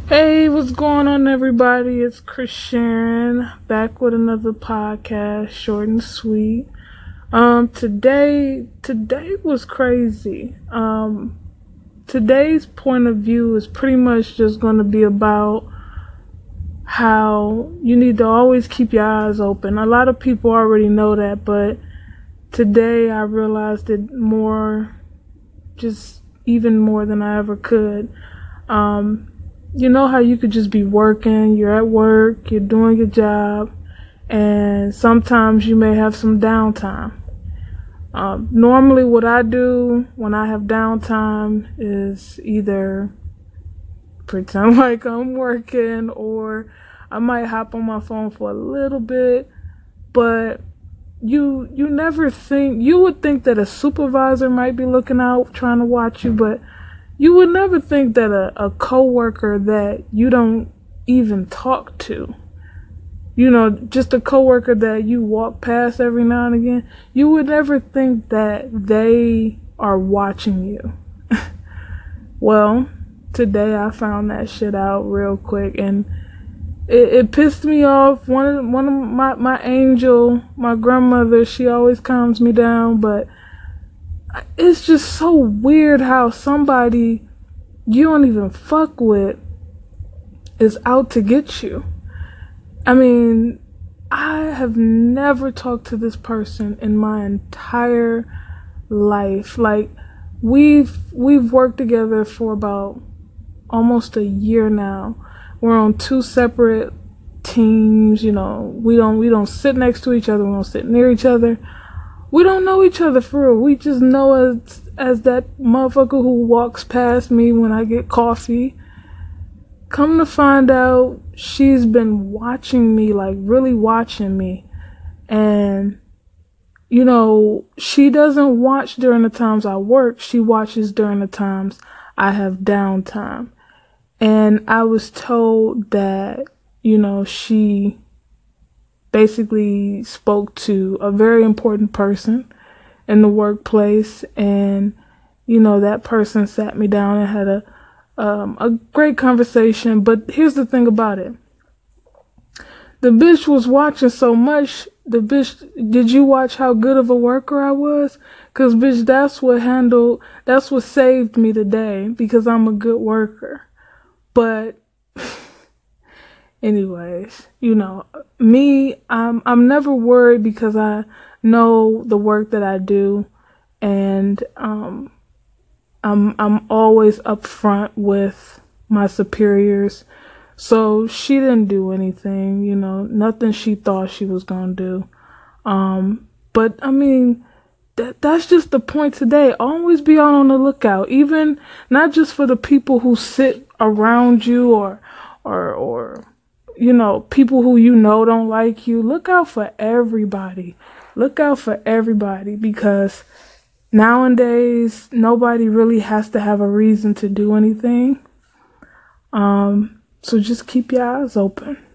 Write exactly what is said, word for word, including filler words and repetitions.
Hey, what's going on, everybody? It's Chris Sharon back with another podcast, short and sweet. Um, today, today was crazy. Um, today's point of view is pretty much just going to be about how you need to always keep your eyes open. A lot of people already know that, but today I realized it more, just even more than I ever could. Um, you know how you could just be working, you're at work, you're doing your job, and sometimes you may have some downtime. Um, normally what I do when I have downtime is either pretend like I'm working, or I might hop on my phone for a little bit, but you you never think, you would think that a supervisor might be looking out trying to watch you, but you would never think that a, a coworker that you don't even talk to, you know, just a coworker that you walk past every now and again, you would never think that they are watching you. Well, today I found that shit out real quick, and it, it pissed me off. One of one of my my angel, my grandmother, she always calms me down, but it's just so weird how somebody you don't even fuck with is out to get you. I mean, I have never talked to this person in my entire life. Like, we've we've worked together for about almost a year now. We're on two separate teams, you know. We don't we don't sit next to each other, we don't sit near each other. We don't know each other for real. We just know as as that motherfucker who walks past me when I get coffee. Come to find out, she's been watching me, like really watching me. And, you know, she doesn't watch during the times I work. She watches during the times I have downtime. And I was told that, you know, she basically spoke to a very important person in the workplace, and you know, that person sat me down and had a um, a great conversation. But here's the thing about it: the bitch was watching so much. The bitch, did you watch how good of a worker I was? Cause bitch, that's what handled, that's what saved me today, because I'm a good worker. But anyways, you know, me, I'm I'm never worried because I know the work that I do, and um I'm I'm always upfront with my superiors. So she didn't do anything, you know, nothing she thought she was gonna do. Um, but I mean, that that's just the point today. Always be out on the lookout, even not just for the people who sit around you, or or or you know, people who you know don't like you. Look out for everybody. Look out for everybody, because nowadays nobody really has to have a reason to do anything. Um, so just keep your eyes open.